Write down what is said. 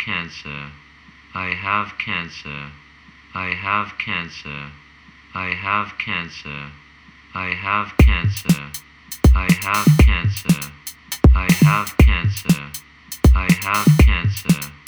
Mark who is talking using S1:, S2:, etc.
S1: cancer. I have cancer. I have cancer. I have cancer. I have cancer. I have cancer. I have cancer. I have cancer.